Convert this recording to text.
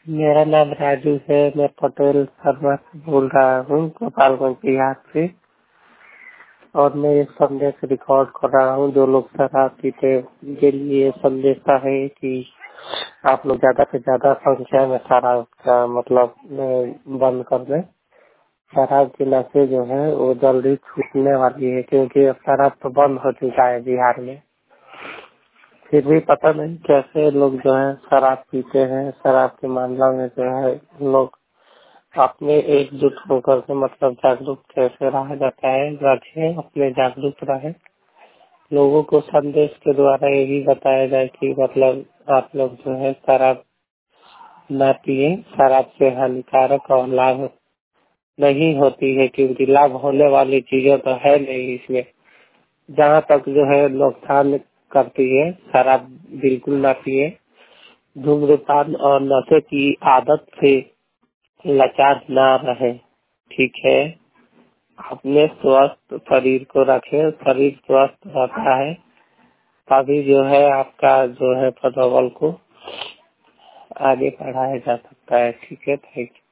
मेरा नाम राजू है। मैं पटेल शर्मा से बोल रहा हूँ, गोपालगंज बिहार से। और मैं ये संदेश रिकॉर्ड कर रहा हूँ। जो लोग शराब पीते के लिए ये संदेश है कि आप लोग ज्यादा से ज्यादा संख्या में शराब का मतलब बंद कर दें। शराब की नशे जो है वो जल्दी छूटने वाली है, क्योंकि अब शराब तो बंद हो चुका है बिहार में। फिर भी पता नहीं कैसे लोग जो है शराब पीते हैं। शराब के मामला में जो है लोग अपने एकजुट होकर के मतलब जागरूक कैसे रहा जाता है, रखे अपने जागरूक रहे। लोगों को संदेश के द्वारा यही बताया जाए कि मतलब आप लोग जो है शराब न पिए। शराब से हानिकारक और लाभ नहीं होती है, क्योंकि लाभ होने वाली चीजें तो है नहीं इसमें। जहाँ तक जो है नुकसान करती है, शराब बिल्कुल न पिए। धूम्रपान और नशे की आदत से लाचार ना रहे। ठीक है, अपने स्वस्थ शरीर को रखें। शरीर स्वस्थ रहता है तभी जो है आपका जो है मनोबल को आगे बढ़ाया जा सकता है। ठीक है, थैंक यू।